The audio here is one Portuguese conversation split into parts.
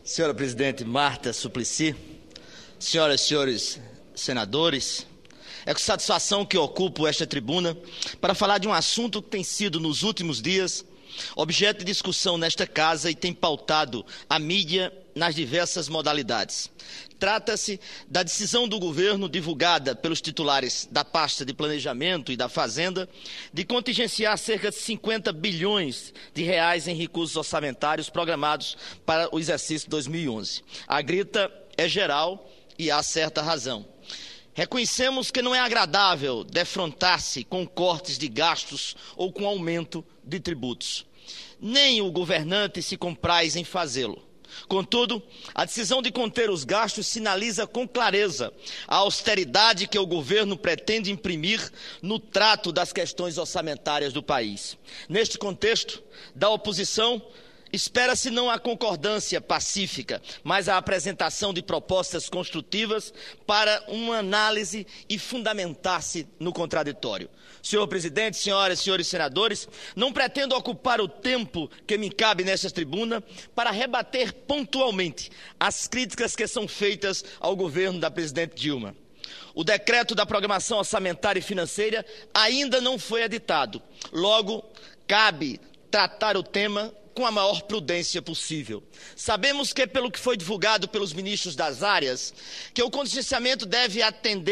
Senhora Presidente Marta Suplicy, senhoras e senhores senadores, é com satisfação que ocupo esta tribuna para falar de um assunto que tem sido, nos últimos dias, objeto de discussão nesta casa e tem pautado a mídia nas diversas modalidades. Trata-se da decisão do governo, divulgada pelos titulares da pasta de Planejamento e da Fazenda, de contingenciar cerca de 50 bilhões de reais em recursos orçamentários programados para o exercício 2011. A grita é geral e há certa razão. Reconhecemos que não é agradável defrontar-se com cortes de gastos ou com aumento de tributos. Nem o governante se compraz em fazê-lo. Contudo, a decisão de conter os gastos sinaliza com clareza a austeridade que o governo pretende imprimir no trato das questões orçamentárias do país. Neste contexto, da oposição, espera-se não a concordância pacífica, mas a apresentação de propostas construtivas para uma análise e fundamentar-se no contraditório. Senhor Presidente, senhoras e senhores senadores, não pretendo ocupar o tempo que me cabe nesta tribuna para rebater pontualmente as críticas que são feitas ao governo da Presidente Dilma. O decreto da programação orçamentária e financeira ainda não foi editado. Logo, cabe tratar o tema com a maior prudência possível. Sabemos que, pelo que foi divulgado pelos ministros das áreas, que o contingenciamento deve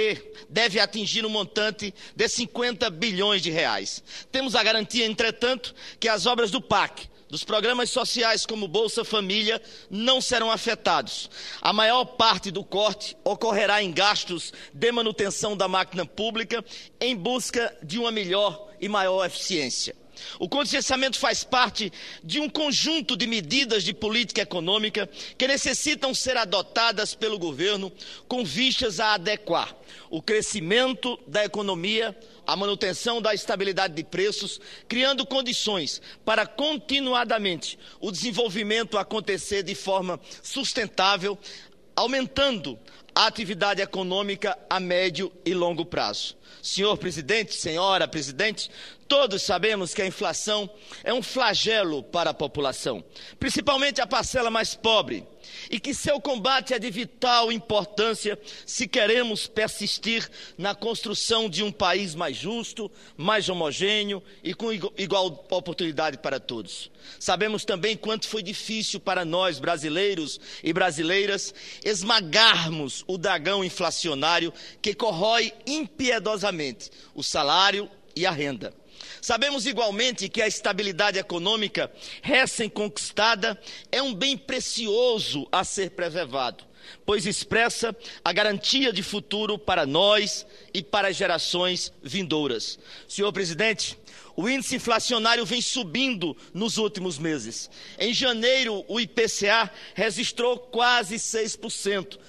atingir um montante de 50 bilhões de reais. Temos a garantia, entretanto, que as obras do PAC, dos programas sociais como Bolsa Família, não serão afetados. A maior parte do corte ocorrerá em gastos de manutenção da máquina pública em busca de uma melhor e maior eficiência. O contingenciamento faz parte de um conjunto de medidas de política econômica que necessitam ser adotadas pelo governo com vistas a adequar o crescimento da economia, a manutenção da estabilidade de preços, criando condições para continuadamente o desenvolvimento acontecer de forma sustentável, aumentando a atividade econômica a médio e longo prazo. Senhor Presidente, senhora Presidente, todos sabemos que a inflação é um flagelo para a população, principalmente a parcela mais pobre, e que seu combate é de vital importância se queremos persistir na construção de um país mais justo, mais homogêneo e com igual oportunidade para todos. Sabemos também quanto foi difícil para nós, brasileiros e brasileiras, esmagarmos o dragão inflacionário que corrói impiedosamente o salário e a renda. Sabemos igualmente que a estabilidade econômica recém-conquistada é um bem precioso a ser preservado, pois expressa a garantia de futuro para nós e para as gerações vindouras. Senhor Presidente, o índice inflacionário vem subindo nos últimos meses. Em janeiro, o IPCA registrou quase 6%,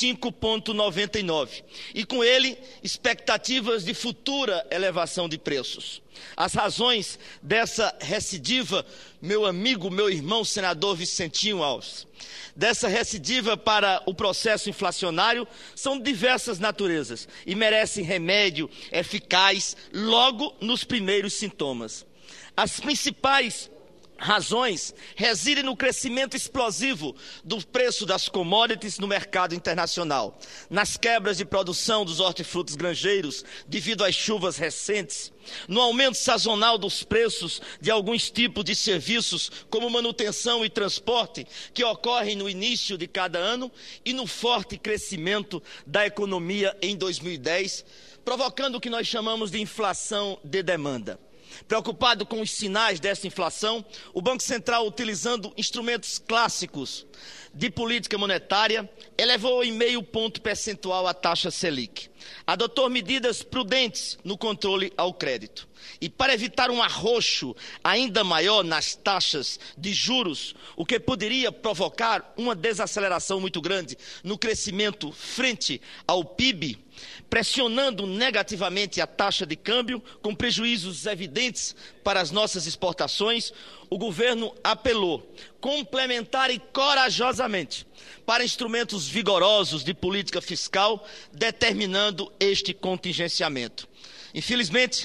5,99%. E com ele, expectativas de futura elevação de preços. As razões dessa recidiva, meu amigo, meu irmão, senador Vicentinho Alves, dessa recidiva para o processo inflacionário são de diversas naturezas e merecem remédio eficaz logo nos primeiros sintomas. As principais razões residem no crescimento explosivo do preço das commodities no mercado internacional, nas quebras de produção dos hortifrutos granjeiros devido às chuvas recentes, no aumento sazonal dos preços de alguns tipos de serviços, como manutenção e transporte, que ocorrem no início de cada ano, e no forte crescimento da economia em 2010, provocando o que nós chamamos de inflação de demanda. Preocupado com os sinais dessa inflação, o Banco Central, utilizando instrumentos clássicos de política monetária, elevou em 0,5 ponto percentual a taxa Selic. Adotou medidas prudentes no controle ao crédito. E para evitar um arroxo ainda maior nas taxas de juros, o que poderia provocar uma desaceleração muito grande no crescimento frente ao PIB, pressionando negativamente a taxa de câmbio, com prejuízos evidentes para as nossas exportações, o governo apelou, complementar e corajosamente, para instrumentos vigorosos de política fiscal, determinando este contingenciamento. Infelizmente,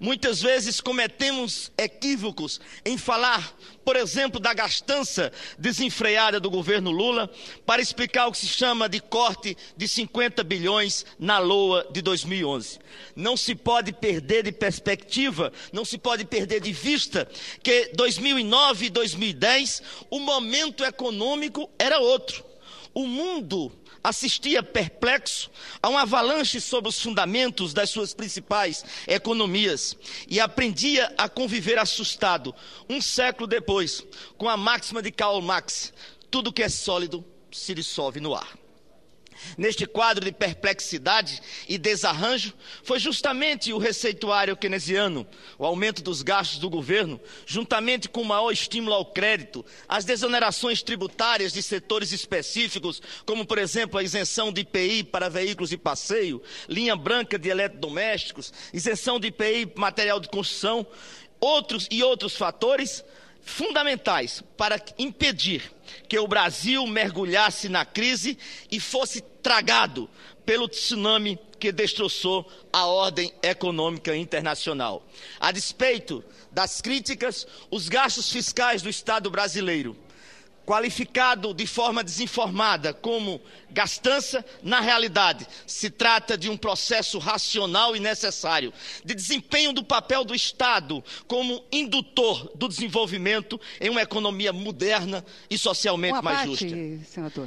Muitas vezes cometemos equívocos em falar, por exemplo, da gastança desenfreada do governo Lula para explicar o que se chama de corte de 50 bilhões na LOA de 2011. Não se pode perder de perspectiva, não se pode perder de vista que 2009 e 2010 o momento econômico era outro. O mundo assistia perplexo a uma avalanche sobre os fundamentos das suas principais economias e aprendia a conviver assustado, um século depois, com a máxima de Karl Marx: tudo que é sólido se dissolve no ar. Neste quadro de perplexidade e desarranjo, foi justamente o receituário keynesiano, o aumento dos gastos do governo, juntamente com o maior estímulo ao crédito, as desonerações tributárias de setores específicos, como, por exemplo, a isenção de IPI para veículos de passeio, linha branca de eletrodomésticos, isenção de IPI material de construção, outros fatores fundamentais para impedir que o Brasil mergulhasse na crise e fosse tragado pelo tsunami que destroçou a ordem econômica internacional. A despeito das críticas, os gastos fiscais do Estado brasileiro, qualificado de forma desinformada como gastança, na realidade se trata de um processo racional e necessário de desempenho do papel do Estado como indutor do desenvolvimento em uma economia moderna e socialmente mais justa. Senador.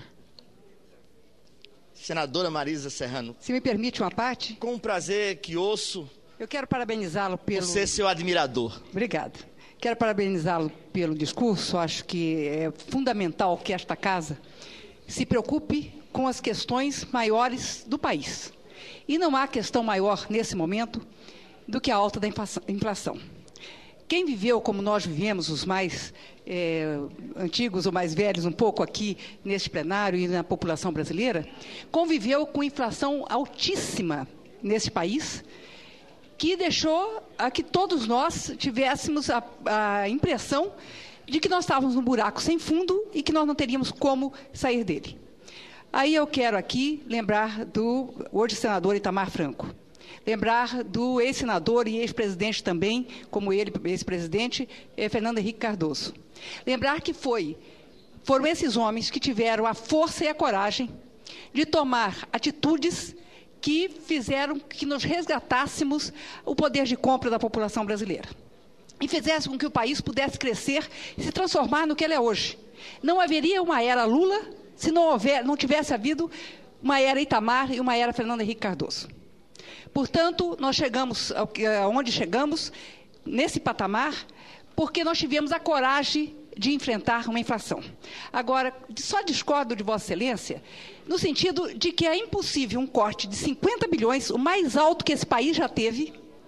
Senadora Marisa Serrano. Se me permite uma parte? Com um prazer que ouço. Eu quero parabenizá-lo pelo... Você é seu admirador. Obrigada. Quero parabenizá-lo pelo discurso. Acho que é fundamental que esta casa se preocupe com as questões maiores do país. E não há questão maior, nesse momento, do que a alta da inflação. Quem viveu como nós vivemos, os mais antigos ou mais velhos, um pouco aqui neste plenário e na população brasileira, conviveu com inflação altíssima nesse país, que deixou a que todos nós tivéssemos a impressão de que nós estávamos num buraco sem fundo e que nós não teríamos como sair dele. Aí eu quero aqui lembrar do hoje senador Itamar Franco, lembrar do ex-senador e ex-presidente também, como ele, ex-presidente, Fernando Henrique Cardoso. Lembrar que foram esses homens que tiveram a força e a coragem de tomar atitudes que fizeram que nós resgatássemos o poder de compra da população brasileira. E fizesse com que o país pudesse crescer e se transformar no que ele é hoje. Não haveria uma era Lula se não tivesse havido uma era Itamar e uma era Fernando Henrique Cardoso. Portanto, nós chegamos aonde chegamos, nesse patamar, porque nós tivemos a coragem de enfrentar uma inflação. Agora, só discordo de Vossa Excelência, no sentido de que é impossível um corte de 50 bilhões, o mais alto que esse país já teve,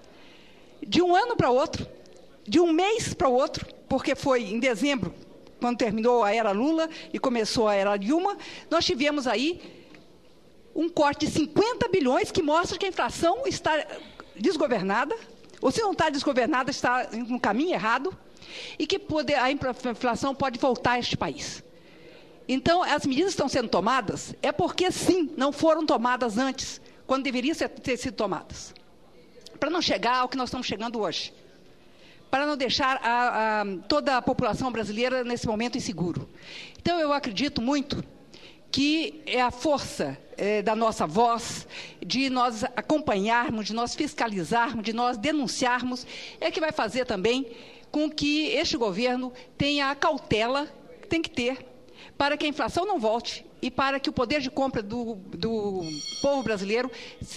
de um ano para outro, de um mês para o outro, porque foi em dezembro, quando terminou a era Lula e começou a era Dilma, nós tivemos aí um corte de 50 bilhões que mostra que a inflação está desgovernada, ou se não está desgovernada, está no caminho errado, e que a inflação pode voltar a este país. Então, as medidas que estão sendo tomadas é porque, sim, não foram tomadas antes, quando deveriam ter sido tomadas. Para não chegar ao que nós estamos chegando hoje. Para não deixar toda a população brasileira nesse momento inseguro. Então, eu acredito muito que é a força da nossa voz, de nós acompanharmos, de nós fiscalizarmos, de nós denunciarmos, é que vai fazer também com que este governo tenha a cautela que tem que ter para que a inflação não volte e para que o poder de compra do povo brasileiro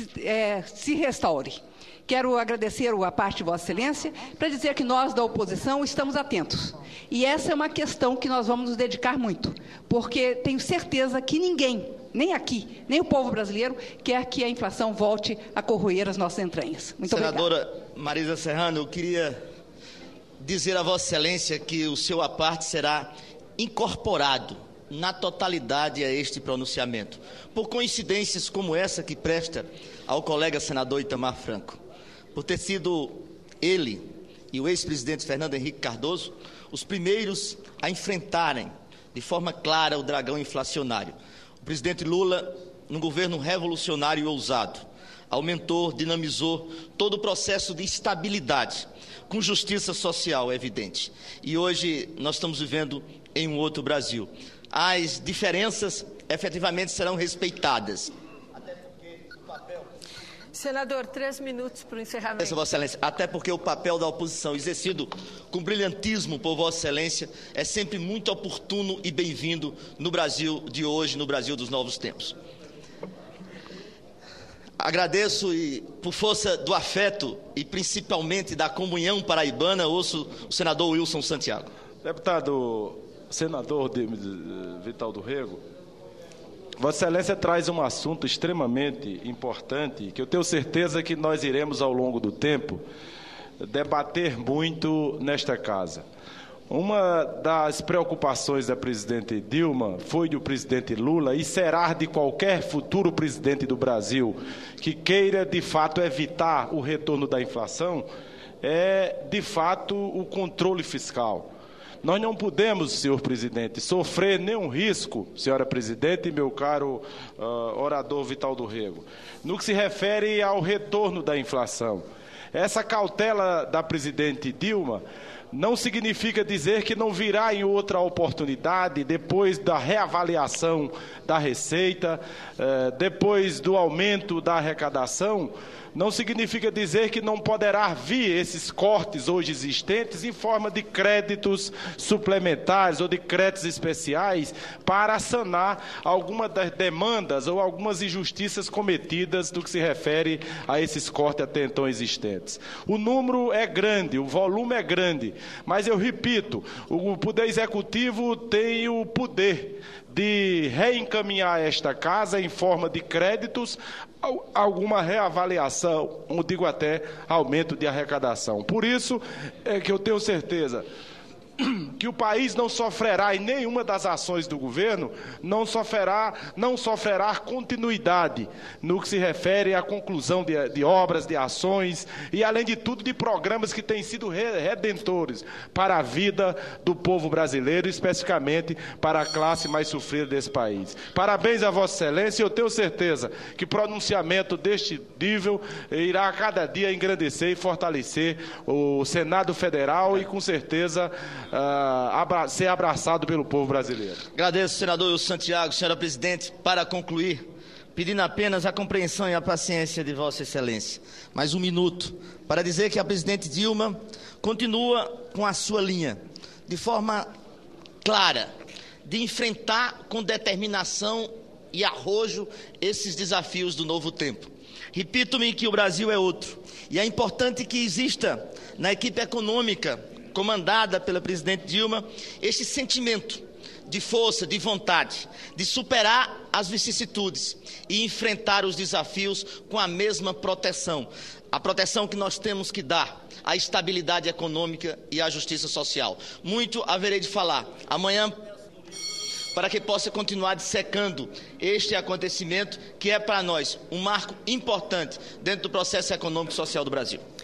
se restaure. Quero agradecer a parte de Vossa Excelência para dizer que nós, da oposição, estamos atentos. E essa é uma questão que nós vamos nos dedicar muito, porque tenho certeza que ninguém, nem aqui, nem o povo brasileiro, quer que a inflação volte a corroer as nossas entranhas. Muito obrigada. Senadora Marisa Serrano, eu queria dizer a Vossa Excelência que o seu aparte será incorporado na totalidade a este pronunciamento, por coincidências como essa que presta ao colega senador Itamar Franco, por ter sido ele e o ex-presidente Fernando Henrique Cardoso os primeiros a enfrentarem de forma clara o dragão inflacionário. O presidente Lula, num governo revolucionário e ousado, aumentou, dinamizou todo o processo de estabilidade, com justiça social, é evidente. E hoje nós estamos vivendo em um outro Brasil. As diferenças efetivamente serão respeitadas. Senador, 3 minutos para o encerramento. Vossa Excelência, até porque o papel da oposição, exercido com brilhantismo por Vossa Excelência, é sempre muito oportuno e bem-vindo no Brasil de hoje, no Brasil dos novos tempos. Agradeço e, por força do afeto e principalmente da comunhão paraibana, ouço o senador Wilson Santiago. Deputado senador Vital do Rego, Vossa Excelência traz um assunto extremamente importante, que eu tenho certeza que nós iremos, ao longo do tempo, debater muito nesta casa. Uma das preocupações da presidente Dilma foi do presidente Lula e será de qualquer futuro presidente do Brasil que queira, de fato, evitar o retorno da inflação, é, de fato, o controle fiscal. Nós não podemos, senhor presidente, sofrer nenhum risco, senhora presidente e meu caro orador Vital do Rego, no que se refere ao retorno da inflação. Essa cautela da presidente Dilma não significa dizer que não virá em outra oportunidade, depois da reavaliação da receita, depois do aumento da arrecadação, não significa dizer que não poderá vir esses cortes hoje existentes em forma de créditos suplementares ou de créditos especiais para sanar algumas das demandas ou algumas injustiças cometidas no que se refere a esses cortes até então existentes. O número é grande, o volume é grande, mas eu repito, o Poder Executivo tem o poder de reencaminhar esta casa em forma de créditos, alguma reavaliação, ou digo até aumento de arrecadação. Por isso é que eu tenho certeza que o país não sofrerá em nenhuma das ações do governo, não sofrerá continuidade no que se refere à conclusão de obras, de ações e, além de tudo, de programas que têm sido redentores para a vida do povo brasileiro, especificamente para a classe mais sofrida desse país. Parabéns a Vossa Excelência, e eu tenho certeza que pronunciamento deste nível irá a cada dia engrandecer e fortalecer o Senado Federal e, com certeza, ser abraçado pelo povo brasileiro. Agradeço, senador Wilson Santiago. Senhora presidente, para concluir, pedindo apenas a compreensão e a paciência de Vossa Excelência, mais um minuto, para dizer que a presidente Dilma continua com a sua linha, de forma clara, de enfrentar com determinação e arrojo esses desafios do novo tempo. Repito-me que o Brasil é outro, e é importante que exista na equipe econômica comandada pela presidente Dilma, este sentimento de força, de vontade, de superar as vicissitudes e enfrentar os desafios com a mesma proteção. A proteção que nós temos que dar à estabilidade econômica e à justiça social. Muito haverei de falar amanhã, para que possa continuar dissecando este acontecimento que é para nós um marco importante dentro do processo econômico e social do Brasil.